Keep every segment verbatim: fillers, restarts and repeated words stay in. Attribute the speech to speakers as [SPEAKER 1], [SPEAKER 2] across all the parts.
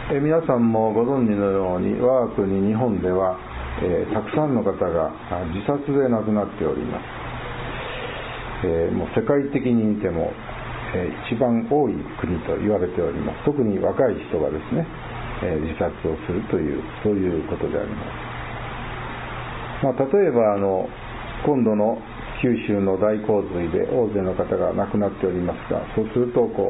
[SPEAKER 1] え皆さんもご存知のように、我が国日本では、えー、たくさんの方が自殺で亡くなっております。えー、もう世界的に見ても、えー、一番多い国と言われております。特に若い人がですね、えー、自殺をするという、そういうことであります。まあ、例えばあの今度の九州の大洪水で大勢の方が亡くなっておりますが、そうするとこ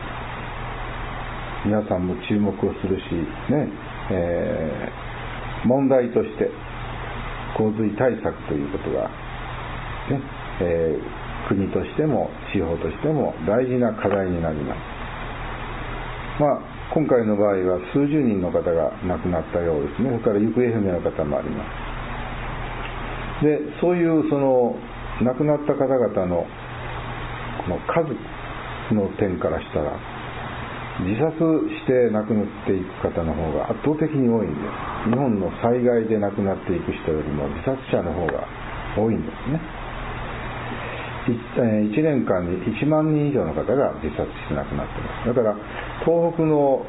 [SPEAKER 1] う皆さんも注目をするしね、えー、問題として洪水対策ということが、ねえー、国としても地方としても大事な課題になります。まあ今回の場合は数十人の方が亡くなったようですね。それから行方不明の方もあります。で、そういうその亡くなった方々のこの数の点からしたら、自殺して亡くなっていく方の方が圧倒的に多いんです。日本の災害で亡くなっていく人よりも自殺者の方が多いんですね。いちねんかんにいちまんにん以上の方が自殺して亡くなっています。だから東北の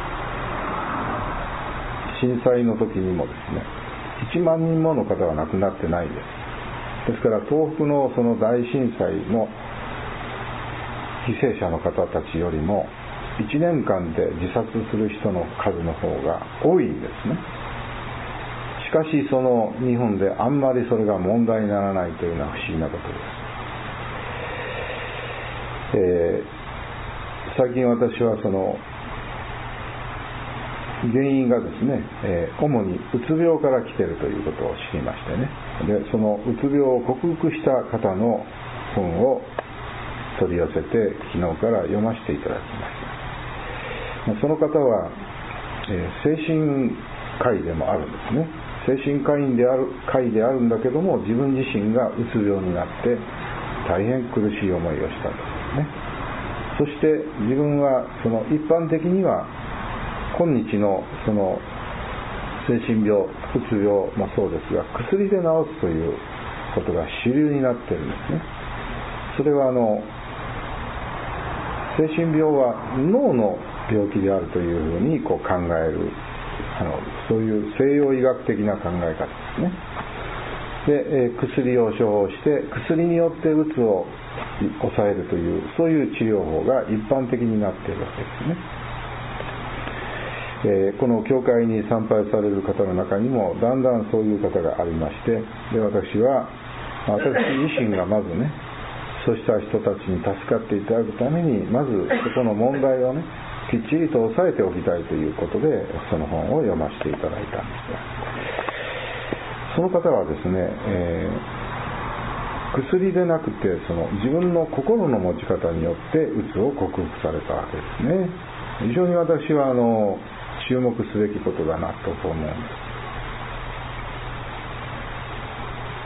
[SPEAKER 1] 震災の時にもですね、いちまんにんもの方は亡くなってないです。ですから東北のその大震災の犠牲者の方たちよりもいちねんかんで自殺する人の数の方が多いんですね。しかしその日本であんまりそれが問題にならないというのは不思議なことです。えー、最近私はその原因がですね、えー、主にうつ病から来ているということを知りましてね。で、そのうつ病を克服した方の本を取り寄せて昨日から読ませていただきました。その方は、えー、精神科医でもあるんですね。精神科医である科医であるんだけども、自分自身がうつ病になって大変苦しい思いをしたんですね。そして自分はその一般的には今日のその精神病、うつ病もそうですが、薬で治すということが主流になっているんですね。それはあの精神病は脳の病気であるというふうにこう考える、あのそういう西洋医学的な考え方ですね。で、えー、薬を処方して薬によってうつを抑えるという、そういう治療法が一般的になっているわけですね。えー、この教会に参拝される方の中にもだんだんそういう方がありまして、で私は私自身がまずね、そうした人たちに助かっていただくためにまずそこの問題をねきっちりと押さえておきたいということでその本を読ませていただいたんですが、その方はですね、えー、薬でなくてその自分の心の持ち方によってうつを克服されたわけですね。非常に私はあの注目すべきことだなと思うんです。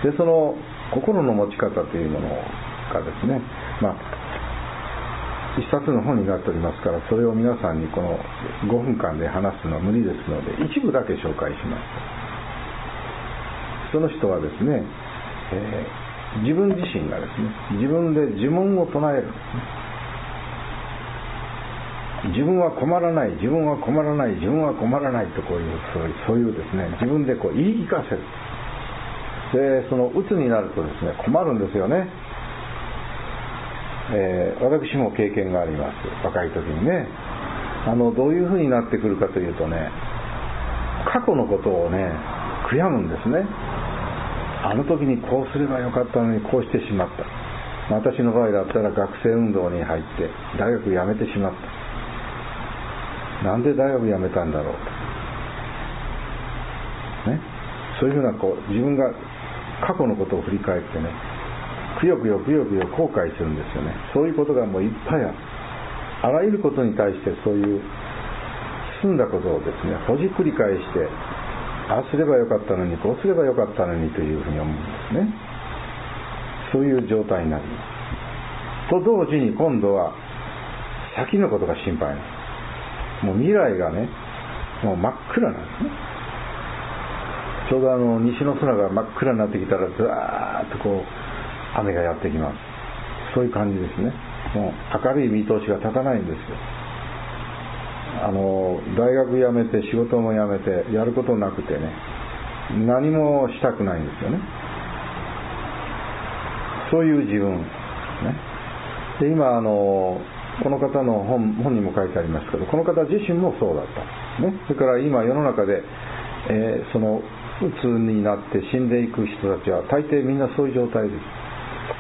[SPEAKER 1] で、その心の持ち方というものがですね、まあ一冊の本になっておりますから、それを皆さんにこのごふんかんで話すのは無理ですので、一部だけ紹介します。その人はですね、えー、自分自身がですね、自分で呪文を唱えるんですね。自分は困らない、自分は困らない、自分は困らないとこういう、そういう、そういうですね、自分でこう言い聞かせる。で、その鬱になるとですね、困るんですよね。えー、私も経験があります。若い時にね、あのどういうふうになってくるかというとね、過去のことをね悔やむんですね。あの時にこうすればよかったのにこうしてしまった。私の場合だったら学生運動に入って大学辞めてしまった。なんで大学辞めたんだろうと、ね、そういうふうなこう自分が過去のことを振り返ってね、くよくよくよくよ後悔するんですよね。そういうことがもういっぱいある。あらゆることに対してそういう済んだことをですねほじくり返して、ああすればよかったのにこうすればよかったのにというふうに思うんですね。そういう状態になりますと同時に、今度は先のことが心配なんです。もう未来がねもう真っ暗なんですね。ちょうどあの西の空が真っ暗になってきたらずーっとこう雨がやってきます。そういう感じですね。もう明るい見通しが立たないんですよ。 あの大学辞めて仕事も辞めてやることなくてね、何もしたくないんですよね。そういう自分ね。で今あのこの方の 本, 本にも書いてありますけど、この方自身もそうだった、ね、それから今世の中で、えー、そのうつになって死んでいく人たちは大抵みんなそういう状態です。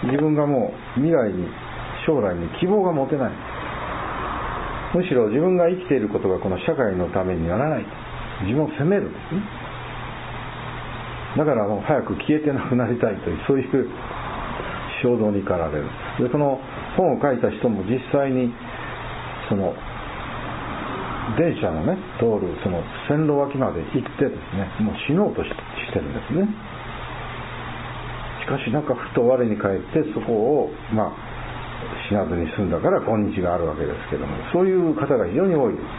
[SPEAKER 1] 自分がもう未来に将来に希望が持てない、むしろ自分が生きていることがこの社会のためにならない、自分を責めるんですね。だからもう早く消えてなくなりたいという、そういう衝動に駆られる。でその本を書いた人も実際にその電車のね通るその線路脇まで行ってですね、もう死のうと し, してるんですね。しかしなんかふと我に返ってそこをまあ死なずに済んだから今日があるわけですけども、そういう方が非常に多いです。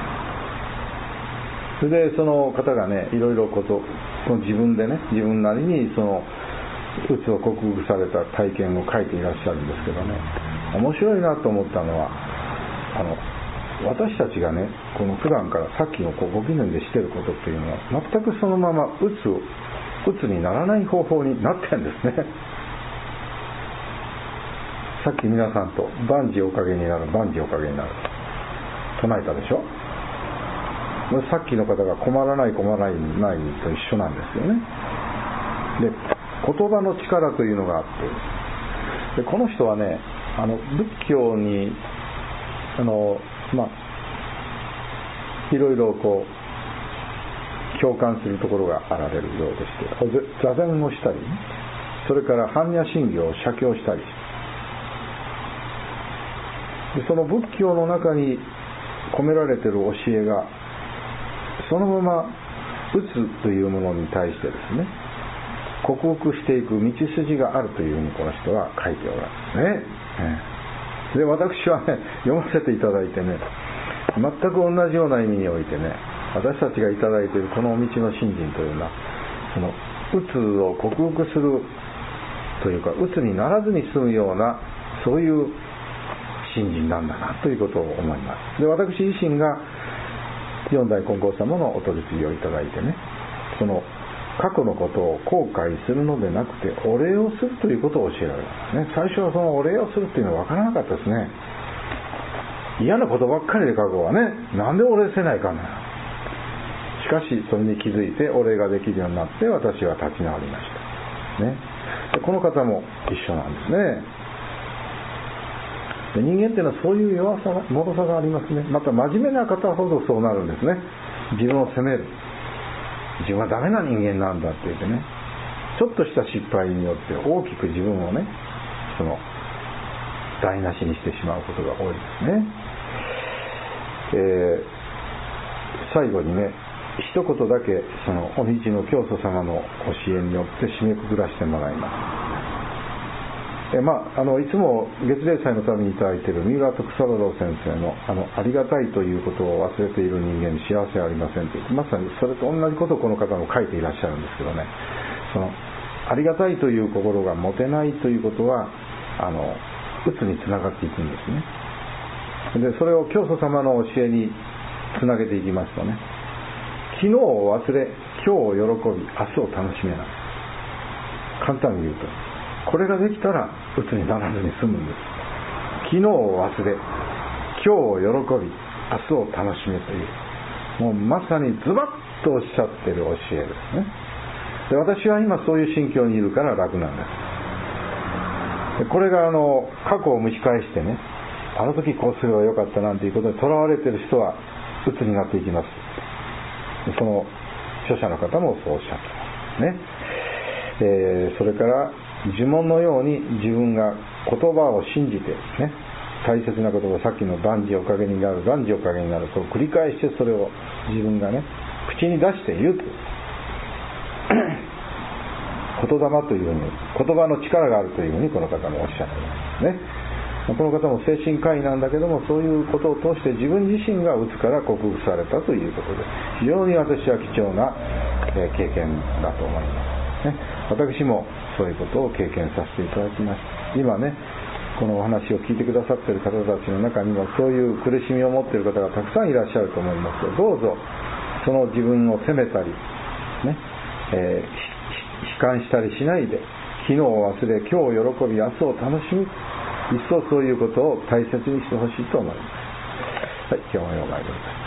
[SPEAKER 1] それでその方がねいろいろこと自分でね自分なりにそのうつを克服された体験を書いていらっしゃるんですけどね、面白いなと思ったのは、あの私たちがねこの普段からさっきのこうご記念でしていることっていうのは全くそのままうつをうつにならない方法になってるんですね。さっき皆さんと万事おかげになる万事おかげになる唱えたでしょ。さっきの方が困らない困らないと一緒なんですよね。で言葉の力というのがあって、でこの人はねあの仏教にあのまあいろいろこう共感するところがあられるようでして、座禅をしたり、それから般若心経を写経したりして、でその仏教の中に込められている教えがそのままうつというものに対してですね克服していく道筋があるというふうにこの人は書いておられますね。で私はね読ませていただいてね、全く同じような意味においてね、私たちがいただいているこの道の信心というのはそのうつを克服するというかうつにならずに済むようなそういう信心なんだなということを思います。で私自身が四代金剛様のお取り次ぎをいただいてね、その過去のことを後悔するのでなくてお礼をするということを教えられますね。最初はそのお礼をするっていうのは分からなかったですね。嫌なことばっかりで過去はね、なんでお礼せないかな。しかしそれに気づいてお礼ができるようになって私は立ち直りましたね。でこの方も一緒なんですね。で人間っていうのはそういう弱さが脆さがありますね。また真面目な方ほどそうなるんですね。自分を責める、自分はダメな人間なんだって言ってね、ちょっとした失敗によって大きく自分をねその台無しにしてしまうことが多いですね。えー、最後にね一言だけそのお道の教祖様の教えによって締めくくらせてもらいます。えまあ、あのいつも月例祭のためにいただいている三浦徳三郎先生の あのありがたいということを忘れている人間に幸せはありませんという、まさにそれと同じことをこの方も書いていらっしゃるんですけどね、そのありがたいという心が持てないということはあのうつにつながっていくんですね。でそれを教祖様の教えにつなげていきますとね、昨日を忘れ今日を喜び明日を楽しめない、簡単に言うとこれができたらうつにならずに済むんです。昨日を忘れ今日を喜び明日を楽しめという、もうまさにズバッとおっしゃっている教えですね。で私は今そういう心境にいるから楽なんです。でこれがあの過去を蒸し返してね、あの時こうすればよかったなんていうことにとらわれている人はうつになっていきます。その著者の方もそうおっしゃってますね。えー、それから呪文のように自分が言葉を信じてね、大切なことがさっきの万事おかげになる万事おかげになると繰り返してそれを自分がね口に出して言うと言霊というふうに言葉の力があるというふうにこの方もおっしゃってますね。この方も精神科医なんだけども、そういうことを通して自分自身がうつから克服されたということで非常に私は貴重な経験だと思いますね。私もそういうことを経験させていただきました。今ねこのお話を聞いてくださっている方たちの中にもそういう苦しみを持っている方がたくさんいらっしゃると思いますが、どうぞその自分を責めたり、ねえー、悲観したりしないで、昨日を忘れ今日を喜び明日を楽しみ、一層そういうことを大切にしてほしいと思います。はい、今日もお参りください。